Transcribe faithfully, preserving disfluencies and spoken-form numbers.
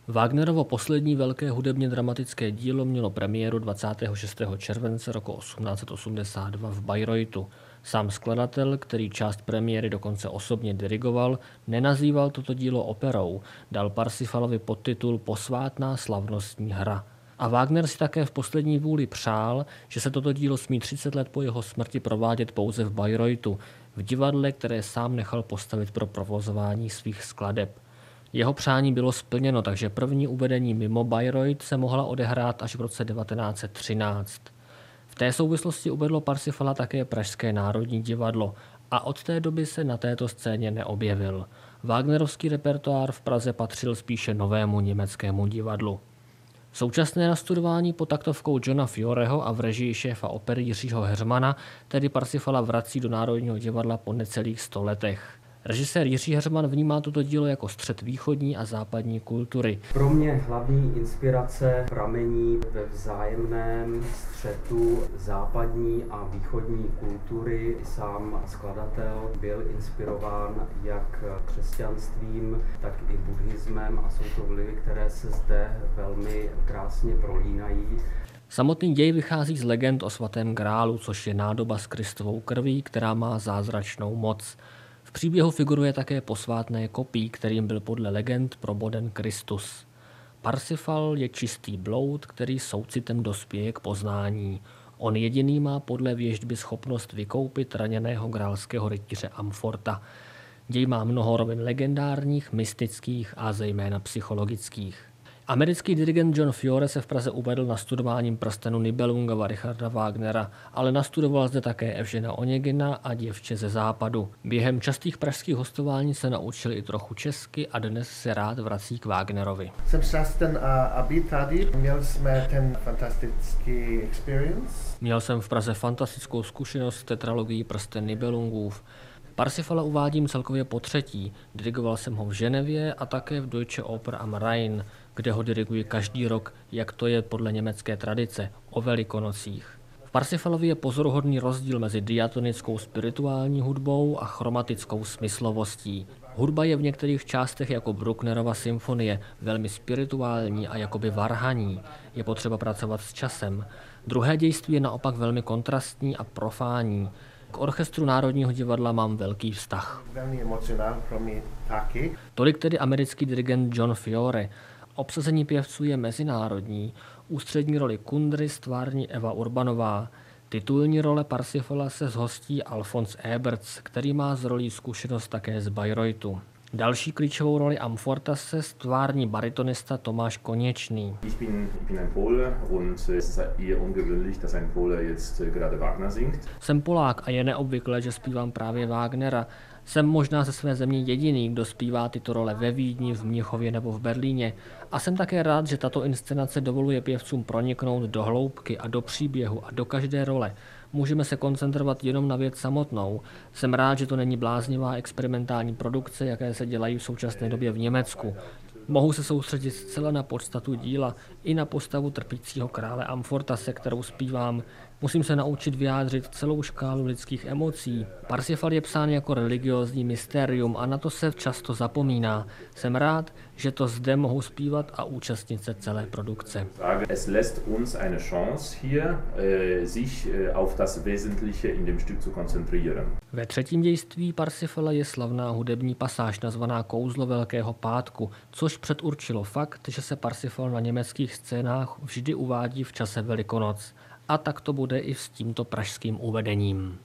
Wagnerovo poslední velké hudebně dramatické dílo mělo premiéru dvacátého šestého července roku osmnáct set osmdesát dva v Bayreuthu. Sám skladatel, který část premiéry dokonce osobně dirigoval, nenazýval toto dílo operou, dal Parsifalovi podtitul Posvátná slavnostní hra. A Wagner si také v poslední vůli přál, že se toto dílo smí třicet let po jeho smrti provádět pouze v Bayreuthu, v divadle, které sám nechal postavit pro provozování svých skladeb. Jeho přání bylo splněno, takže první uvedení mimo Bayreuth se mohla odehrát až v roce devatenáct set třináct. V té souvislosti uvedlo Parsifala také Pražské národní divadlo a od té doby se na této scéně neobjevil. Wagnerovský repertoár v Praze patřil spíše novému německému divadlu. Současné nastudování pod taktovkou Johna Fioreho a v režii šéfa opery Jiřího Heřmana tedy Parsifala vrací do Národního divadla po necelých sto letech. Režisér Jiří Heřman vnímá toto dílo jako střet východní a západní kultury. Pro mě hlavní inspirace pramení ve vzájemném střetu západní a východní kultury. Sám skladatel byl inspirován jak křesťanstvím, tak i buddhismem a jsou to vlivy, které se zde velmi krásně prolínají. Samotný děj vychází z legend o svatém grálu, což je nádoba s Kristovou krví, která má zázračnou moc. V příběhu figuruje také posvátné kopí, kterým byl podle legend proboden Kristus. Parsifal je čistý bloud, který soucitem dospěje k poznání. On jediný má podle věštby schopnost vykoupit raněného grálského rytíře Amforta. Děj má mnoho rovin legendárních, mystických a zejména psychologických. Americký dirigent John Fiore se v Praze uvedl na studováním prstenu Nibelungova Richarda Wagnera, ale nastudoval zde také Evžena Oněgina a Děvče ze západu. Během častých pražských hostování se naučil i trochu česky a dnes se rád vrací k Wagnerovi. Jsem šťastný, aby tady měl jsme ten fantastický experience. Měl jsem v Praze fantastickou zkušenost s tetralogií Prsten Nibelungův. Parsifala uvádím celkově po třetí. Dirigoval jsem ho v Ženevě a také v Deutsche Oper am Rhein, kde ho diriguji každý rok, jak to je podle německé tradice, o Velikonocích. V Parsifalovi je pozoruhodný rozdíl mezi diatonickou spirituální hudbou a chromatickou smyslovostí. Hudba je v některých částech jako Brucknerova symfonie velmi spirituální a jakoby varhaní. Je potřeba pracovat s časem. Druhé dějství je naopak velmi kontrastní a profánní. K orchestru Národního divadla mám velký vztah. Velmi emocionální pro mě taky. Tolik tedy americký dirigent John Fiore. Obsazení pěvců je mezinárodní. Ústřední roli Kundry stvární Eva Urbanová. Titulní role Parsifala se zhostí Alfons Eberts, který má z rolí zkušenost také z Bayreuthu. Další klíčovou roli Amforta se stvární baritonista Tomáš Konečný. Ich bin, ich bin ein Pole und es ist eher ungewöhnlich, dass ein Pole jetzt gerade Wagner singt. Jsem Polák a je neobvyklé, že zpívám právě Wagnera. Jsem možná ze své země jediný, kdo zpívá tyto role ve Vídni, v Mnichově nebo v Berlíně. A jsem také rád, že tato inscenace dovoluje pěvcům proniknout do hloubky a do příběhu a do každé role. Můžeme se koncentrovat jenom na věc samotnou. Jsem rád, že to není bláznivá experimentální produkce, jaké se dělají v současné době v Německu. Mohu se soustředit zcela na podstatu díla i na postavu trpícího krále Amforta, se kterou zpívám. Musím se naučit vyjádřit celou škálu lidských emocí. Parsifal je psán jako religiózní mystérium a na to se často zapomíná. Jsem rád, že to zde mohu zpívat a účastnit se celé produkce. Es lässt uns eine Chance hier, sich auf das Wesentliche in dem Stück zu konzentrieren. Ve třetím dějství Parsifala je slavná hudební pasáž nazvaná Kouzlo Velkého pátku, což předurčilo fakt, že se Parsifal na německých scénách vždy uvádí v čase Velikonoc. A tak to bude i s tímto pražským uvedením.